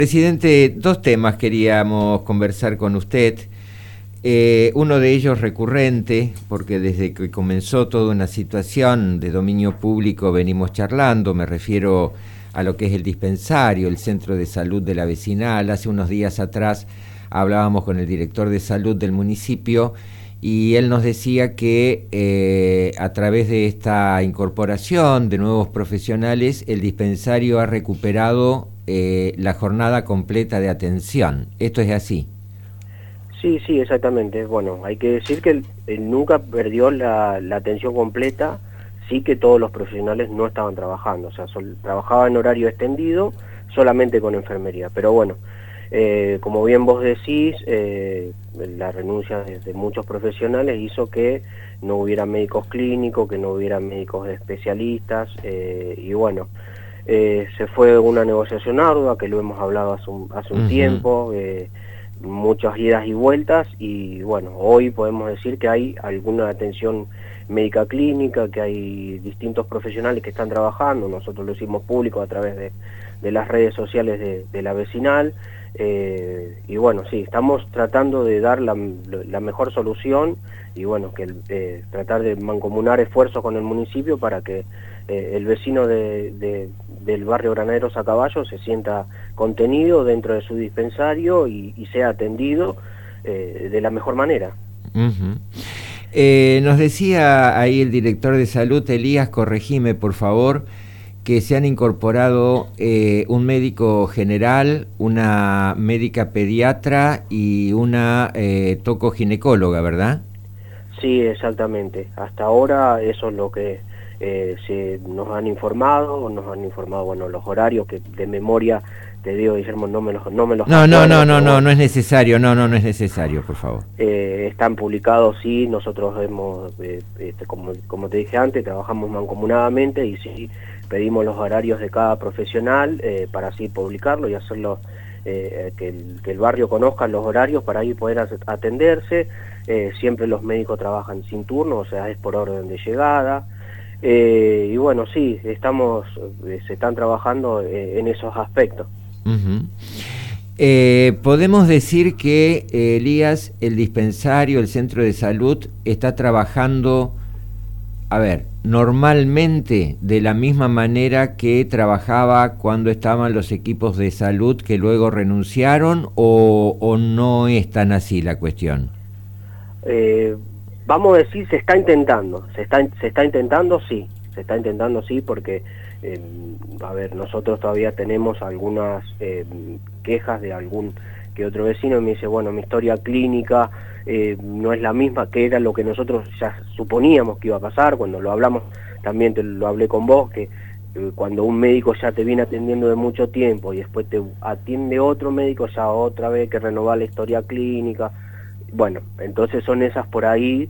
Presidente, dos temas queríamos conversar con usted. Uno de ellos recurrente, porque desde que comenzó toda una situación de dominio público venimos charlando, me refiero a lo que es el dispensario, el centro de salud de la vecinal. Hace unos días atrás hablábamos con el director de salud del municipio y él nos decía que a través de esta incorporación de nuevos profesionales, el dispensario ha recuperado la jornada completa de atención. ¿Esto es así? Sí, sí, exactamente. Bueno, hay que decir que él nunca perdió la atención completa, sí que todos los profesionales no estaban trabajando, o sea, trabajaban en horario extendido solamente con enfermería. Pero bueno, como bien vos decís, la renuncia de muchos profesionales hizo que no hubiera médicos clínicos, que no hubiera médicos especialistas, y bueno, se fue una negociación ardua, que lo hemos hablado hace un tiempo, muchas idas y vueltas, y bueno, hoy podemos decir que hay alguna atención médica clínica, que hay distintos profesionales que están trabajando. Nosotros lo hicimos público a través de las redes sociales de la vecinal, y bueno, sí, estamos tratando de dar la mejor solución, y bueno, que tratar de mancomunar esfuerzos con el municipio para que el vecino del barrio Graneros a Caballo se sienta contenido dentro de su dispensario y sea atendido de la mejor manera. Nos decía ahí el director de salud, Elías, corregime por favor, que se han incorporado un médico general, una médica pediatra y una tocoginecóloga, ¿verdad? Sí, exactamente. Hasta ahora eso es lo que nos han informado, bueno, los horarios que de memoria, te digo, Guillermo, no me los No es necesario, no es necesario, por favor. Están publicados, sí, nosotros hemos, como te dije antes, trabajamos mancomunadamente y sí, pedimos los horarios de cada profesional para así publicarlo y hacerlo, que el barrio conozca los horarios para ahí poder atenderse. Siempre los médicos trabajan sin turno, o sea, es por orden de llegada. Y bueno, sí, se están trabajando en esos aspectos. Podemos decir que, Elías, el dispensario, el centro de salud, está trabajando, normalmente de la misma manera que trabajaba cuando estaban los equipos de salud que luego renunciaron, o no es tan así la cuestión. Vamos a decir, se está intentando, sí, porque, nosotros todavía tenemos algunas quejas de algún que otro vecino, y me dice, bueno, mi historia clínica no es la misma, que era lo que nosotros ya suponíamos que iba a pasar. Cuando lo hablamos, también lo hablé con vos, que cuando un médico ya te viene atendiendo de mucho tiempo y después te atiende otro médico, ya otra vez que renovar la historia clínica. Bueno, entonces son esas por ahí,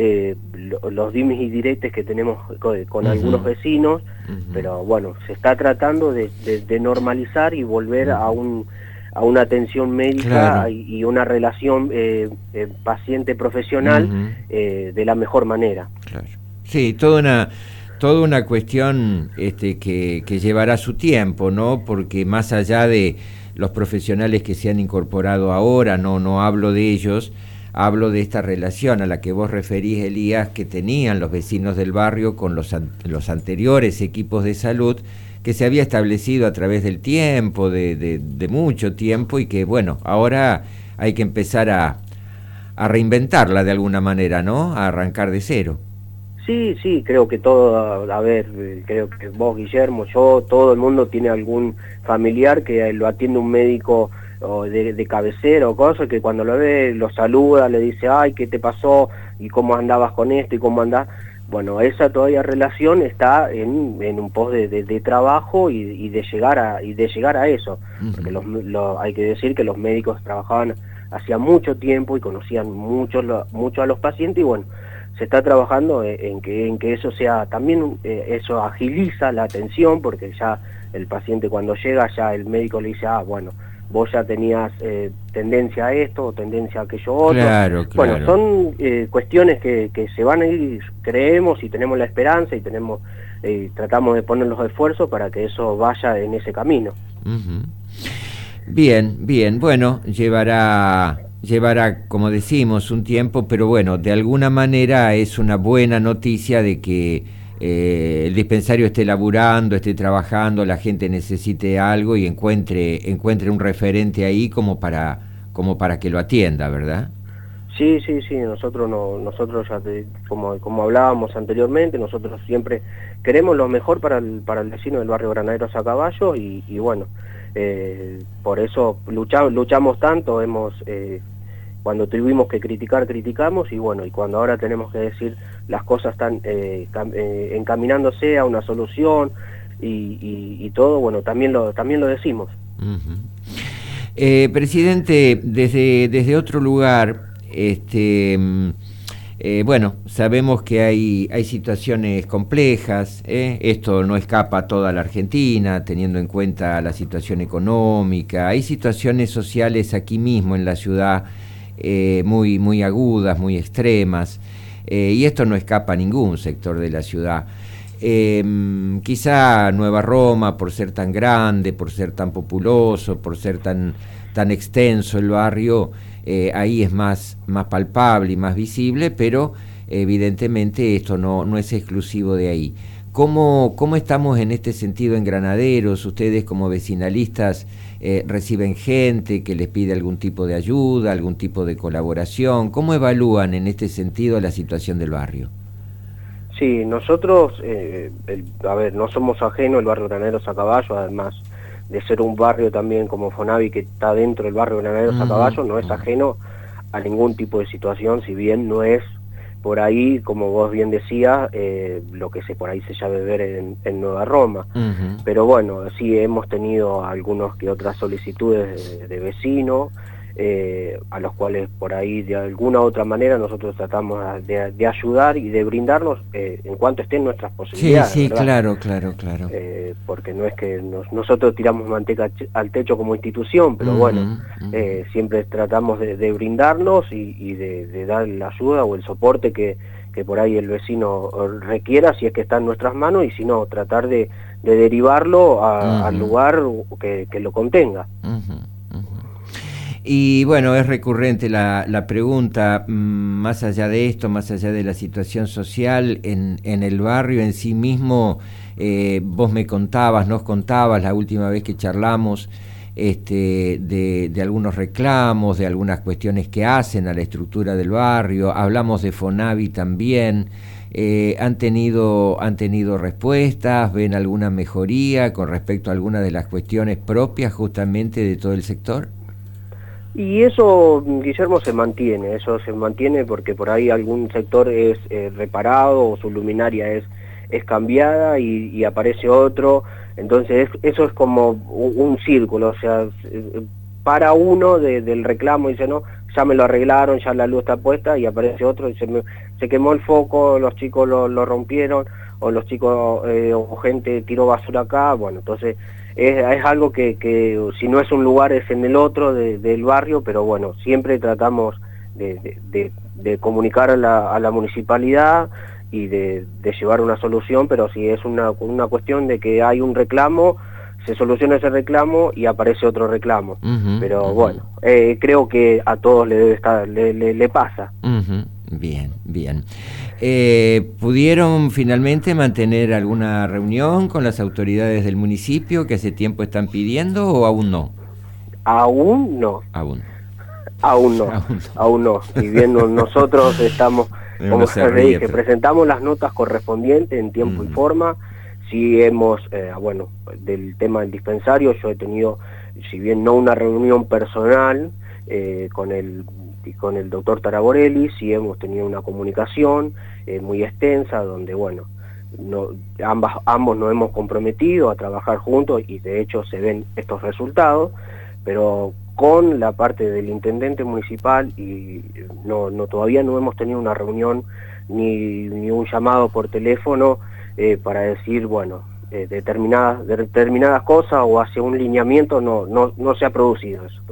los dimes y diretes que tenemos con algunos vecinos, pero bueno, se está tratando de normalizar y volver a una atención médica, claro, y una relación paciente-profesional de la mejor manera. Claro. Sí, toda una cuestión que llevará su tiempo, ¿no? Porque más allá de los profesionales que se han incorporado ahora, no hablo de ellos, hablo de esta relación a la que vos referís, Elías, que tenían los vecinos del barrio con los anteriores equipos de salud, que se había establecido a través del tiempo, de mucho tiempo, y que, bueno, ahora hay que empezar a reinventarla de alguna manera, ¿no? A arrancar de cero. Sí, creo que creo que vos, Guillermo, yo, todo el mundo tiene algún familiar que lo atiende un médico o de cabecera o cosas, que cuando lo ve, lo saluda, le dice, ay, ¿qué te pasó? ¿Y cómo andabas con esto? ¿Y cómo andás? Bueno, esa todavía relación está en un pos de trabajo y de llegar a eso, porque hay que decir que los médicos trabajaban hacía mucho tiempo y conocían mucho a los pacientes, y bueno, se está trabajando en que eso sea también, eso agiliza la atención, porque ya el paciente cuando llega, ya el médico le dice, bueno, vos ya tenías tendencia a esto o tendencia a aquello otro. Claro. Bueno, son cuestiones que se van a ir, creemos, y tenemos la esperanza, y tratamos de poner los esfuerzos para que eso vaya en ese camino. Bien, bien, bueno, llevará, como decimos, un tiempo, pero bueno, de alguna manera es una buena noticia de que el dispensario esté laburando, esté trabajando, la gente necesite algo y encuentre un referente ahí como para que lo atienda, ¿verdad? Sí, sí, sí, nosotros no, nosotros ya como hablábamos anteriormente, nosotros siempre queremos lo mejor para el vecino del barrio Granaderos a Caballo y bueno, por eso luchamos tanto, cuando tuvimos que criticar, criticamos y bueno, y cuando ahora tenemos que decir las cosas están encaminándose a una solución y todo, bueno, también lo decimos. Ujú. Presidente, desde otro lugar, bueno, sabemos que hay situaciones complejas, esto no escapa a toda la Argentina, teniendo en cuenta la situación económica, hay situaciones sociales aquí mismo en la ciudad muy agudas, muy extremas, y esto no escapa a ningún sector de la ciudad. Quizá Nueva Roma, por ser tan grande, por ser tan populoso, por ser tan extenso el barrio, ahí es más palpable y más visible, pero evidentemente esto no es exclusivo de ahí. ¿Cómo estamos en este sentido en Granaderos? Ustedes como vecinalistas reciben gente que les pide algún tipo de ayuda, algún tipo de colaboración. ¿Cómo evalúan en este sentido la situación del barrio? Sí, nosotros, a ver, no somos ajenos el barrio Granaderos a Caballo, además de ser un barrio también como Fonavi que está dentro del barrio Granaderos a Caballo, no es ajeno a ningún tipo de situación, si bien no es por ahí, como vos bien decías, lo que por ahí se llama ver en Nueva Roma. Pero bueno, sí hemos tenido algunos que otras solicitudes de vecinos, a los cuales por ahí de alguna u otra manera nosotros tratamos de ayudar y de brindarnos en cuanto estén nuestras posibilidades. Sí, ¿verdad? claro. Porque no es que nosotros tiramos manteca al techo como institución, pero bueno, siempre tratamos de brindarnos y de dar la ayuda o el soporte que por ahí el vecino requiera, si es que está en nuestras manos, y si no, tratar de derivarlo al lugar que lo contenga. Y bueno, es recurrente la pregunta, más allá de esto, más allá de la situación social en el barrio en sí mismo, vos nos contabas la última vez que charlamos de algunos reclamos, de algunas cuestiones que hacen a la estructura del barrio, hablamos de Fonavi también. ¿Han tenido respuestas? ¿Ven alguna mejoría con respecto a algunas de las cuestiones propias justamente de todo el sector? Y eso, Guillermo, eso se mantiene porque por ahí algún sector es reparado o su luminaria es cambiada y aparece otro, entonces eso es como un círculo, o sea, para uno del reclamo y dice, no, ya me lo arreglaron, ya la luz está puesta, y aparece otro y se quemó el foco, los chicos lo rompieron, o los chicos o gente tiró basura acá, bueno, entonces es algo que si no es un lugar es en el otro del barrio, pero bueno, siempre tratamos de comunicar a la municipalidad y de llevar una solución, pero si es una cuestión de que hay un reclamo, se soluciona ese reclamo y aparece otro reclamo. Pero bueno, creo que a todos le pasa. Bien. ¿Pudieron finalmente mantener alguna reunión con las autoridades del municipio que hace tiempo están pidiendo o aún no? Aún no. Aún no. Si bien nosotros estamos, como se le dije, presentamos las notas correspondientes en tiempo y forma. Sí hemos, bueno, del tema del dispensario, yo he tenido, si bien no una reunión personal con el doctor Taraborelli, sí hemos tenido una comunicación muy extensa, donde, bueno, ambos nos hemos comprometido a trabajar juntos y de hecho se ven estos resultados, pero con la parte del intendente municipal y todavía no hemos tenido una reunión ni un llamado por teléfono para decir, bueno, determinadas cosas o hacia un lineamiento, no se ha producido eso.